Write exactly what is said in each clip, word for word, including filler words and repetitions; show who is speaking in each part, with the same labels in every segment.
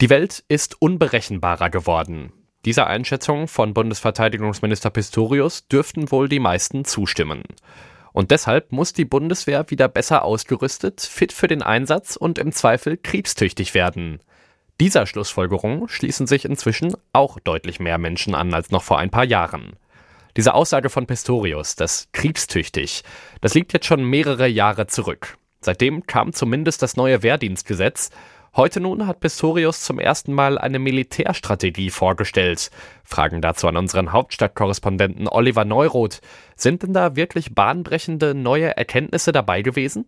Speaker 1: Die Welt ist unberechenbarer geworden. Dieser Einschätzung von Bundesverteidigungsminister Pistorius dürften wohl die meisten zustimmen. Und deshalb muss die Bundeswehr wieder besser ausgerüstet, fit für den Einsatz und im Zweifel kriegstüchtig werden. Dieser Schlussfolgerung schließen sich inzwischen auch deutlich mehr Menschen an als noch vor ein paar Jahren. Diese Aussage von Pistorius, das kriegstüchtig, das liegt jetzt schon mehrere Jahre zurück. Seitdem kam zumindest das neue Wehrdienstgesetz. Heute nun hat Pistorius zum ersten Mal eine Militärstrategie vorgestellt. Fragen dazu an unseren Hauptstadtkorrespondenten Oliver Neuroth. Sind denn da wirklich bahnbrechende neue Erkenntnisse dabei gewesen?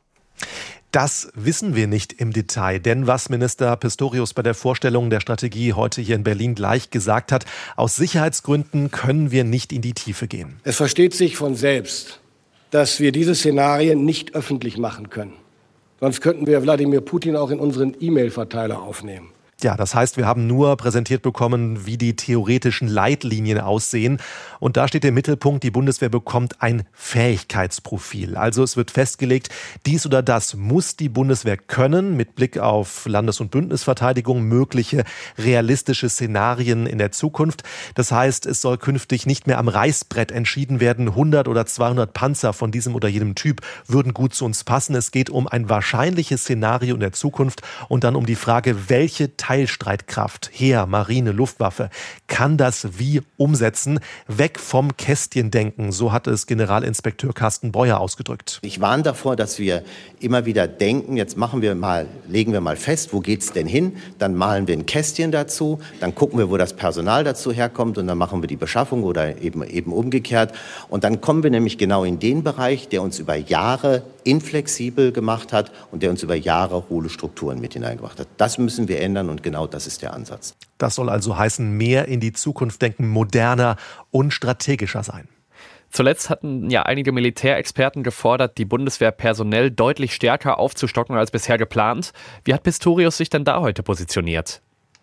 Speaker 2: Das wissen wir nicht im Detail, denn was Minister Pistorius bei der Vorstellung der Strategie heute hier in Berlin gleich gesagt hat, aus Sicherheitsgründen können wir nicht in die Tiefe gehen.
Speaker 3: Es versteht sich von selbst, dass wir diese Szenarien nicht öffentlich machen können. Sonst könnten wir Wladimir Putin auch in unseren E-Mail-Verteiler aufnehmen.
Speaker 2: Ja, das heißt, wir haben nur präsentiert bekommen, wie die theoretischen Leitlinien aussehen. Und da steht im Mittelpunkt, die Bundeswehr bekommt ein Fähigkeitsprofil. Also es wird festgelegt, dies oder das muss die Bundeswehr können, mit Blick auf Landes- und Bündnisverteidigung, mögliche realistische Szenarien in der Zukunft. Das heißt, es soll künftig nicht mehr am Reißbrett entschieden werden, hundert oder zweihundert Panzer von diesem oder jenem Typ würden gut zu uns passen. Es geht um ein wahrscheinliches Szenario in der Zukunft und dann um die Frage, welche Teilstreitkraft, Heer, Marine, Luftwaffe kann das wie umsetzen? Weg vom Kästchendenken, so hat es Generalinspekteur Carsten Breuer ausgedrückt.
Speaker 4: Ich warne davor, dass wir immer wieder denken, jetzt machen wir mal, legen wir mal fest, wo geht's denn hin? Dann malen wir ein Kästchen dazu, dann gucken wir, wo das Personal dazu herkommt und dann machen wir die Beschaffung oder eben, eben umgekehrt. Und dann kommen wir nämlich genau in den Bereich, der uns über Jahre inflexibel gemacht hat und der uns über Jahre hohle Strukturen mit hineingebracht hat. Das müssen wir ändern und genau das ist der Ansatz.
Speaker 2: Das soll also heißen, mehr in die Zukunft denken, moderner und strategischer sein.
Speaker 1: Zuletzt hatten ja einige Militärexperten gefordert, die Bundeswehr personell deutlich stärker aufzustocken als bisher geplant. Wie hat Pistorius sich denn da heute positioniert?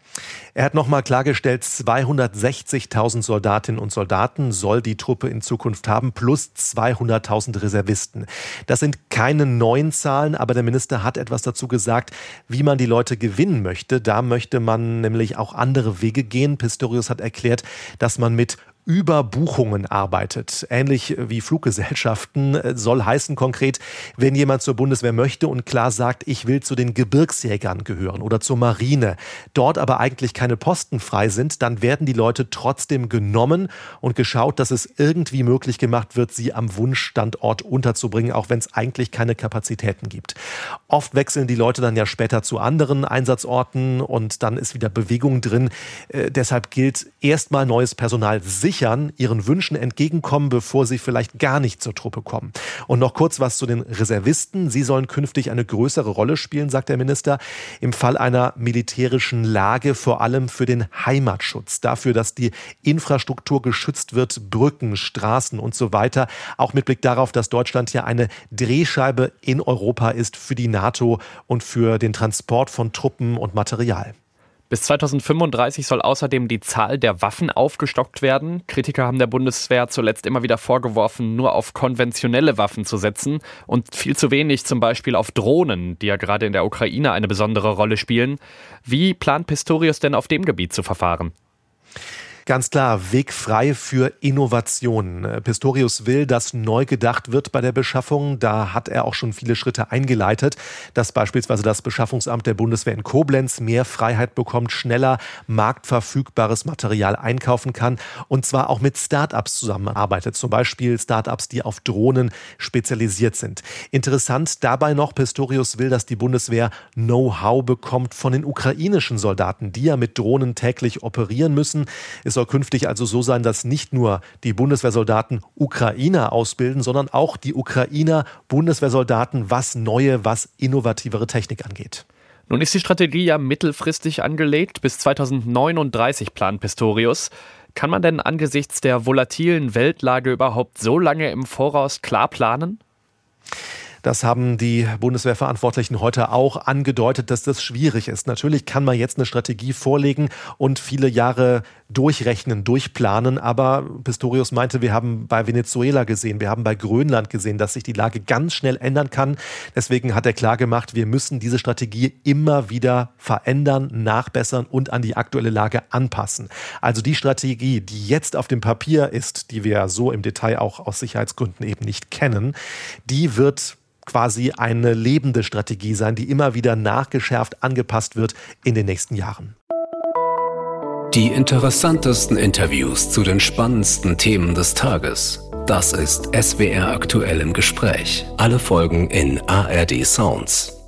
Speaker 2: Er hat nochmal klargestellt, zweihundertsechzigtausend Soldatinnen und Soldaten soll die Truppe in Zukunft haben, plus zweihunderttausend Reservisten. Das sind keine neuen Zahlen, aber der Minister hat etwas dazu gesagt, wie man die Leute gewinnen möchte. Da möchte man nämlich auch andere Wege gehen. Pistorius hat erklärt, dass man mit Überbuchungen arbeitet. Ähnlich wie Fluggesellschaften soll heißen konkret, wenn jemand zur Bundeswehr möchte und klar sagt, ich will zu den Gebirgsjägern gehören oder zur Marine, dort aber eigentlich keine Posten frei sind, dann werden die Leute trotzdem genommen und geschaut, dass es irgendwie möglich gemacht wird, sie am Wunschstandort unterzubringen, auch wenn es eigentlich keine Kapazitäten gibt. Oft wechseln die Leute dann ja später zu anderen Einsatzorten und dann ist wieder Bewegung drin. Äh, deshalb gilt, erstmal neues Personal sichern, ihren Wünschen entgegenkommen, bevor sie vielleicht gar nicht zur Truppe kommen. Und noch kurz was zu den Reservisten. Sie sollen künftig eine größere Rolle spielen, sagt der Minister, im Fall einer militärischen Lage, vor allem für den Heimatschutz, dafür, dass die Infrastruktur geschützt wird, Brücken, Straßen und so weiter. Auch mit Blick darauf, dass Deutschland ja eine Drehscheibe in Europa ist für die NATO und für den Transport von Truppen und Material.
Speaker 1: Bis zweitausendfünfunddreißig soll außerdem die Zahl der Waffen aufgestockt werden. Kritiker haben der Bundeswehr zuletzt immer wieder vorgeworfen, nur auf konventionelle Waffen zu setzen und viel zu wenig zum Beispiel auf Drohnen, die ja gerade in der Ukraine eine besondere Rolle spielen. Wie plant Pistorius denn auf dem Gebiet zu verfahren?
Speaker 2: Ganz klar, Weg frei für Innovationen. Pistorius will, dass neu gedacht wird bei der Beschaffung. Da hat er auch schon viele Schritte eingeleitet, dass beispielsweise das Beschaffungsamt der Bundeswehr in Koblenz mehr Freiheit bekommt, schneller marktverfügbares Material einkaufen kann und zwar auch mit Start-ups zusammenarbeitet. Zum Beispiel Start-ups, die auf Drohnen spezialisiert sind. Interessant dabei noch, Pistorius will, dass die Bundeswehr Know-how bekommt von den ukrainischen Soldaten, die ja mit Drohnen täglich operieren müssen. Es soll künftig also so sein, dass nicht nur die Bundeswehrsoldaten Ukrainer ausbilden, sondern auch die Ukrainer Bundeswehrsoldaten, was neue, was innovativere Technik angeht.
Speaker 1: Nun ist die Strategie ja mittelfristig angelegt. Bis zweitausendneununddreißig plant Pistorius. Kann man denn angesichts der volatilen Weltlage überhaupt so lange im Voraus klar planen?
Speaker 2: Das haben die Bundeswehrverantwortlichen heute auch angedeutet, dass das schwierig ist. Natürlich kann man jetzt eine Strategie vorlegen und viele Jahre durchrechnen, durchplanen. Aber Pistorius meinte, wir haben bei Venezuela gesehen, wir haben bei Grönland gesehen, dass sich die Lage ganz schnell ändern kann. Deswegen hat er klargemacht, wir müssen diese Strategie immer wieder verändern, nachbessern und an die aktuelle Lage anpassen. Also die Strategie, die jetzt auf dem Papier ist, die wir so im Detail auch aus Sicherheitsgründen eben nicht kennen, die wird quasi eine lebende Strategie sein, die immer wieder nachgeschärft, angepasst wird in den nächsten Jahren.
Speaker 5: Die interessantesten Interviews zu den spannendsten Themen des Tages. Das ist S W R aktuell im Gespräch. Alle Folgen in A R D Sounds.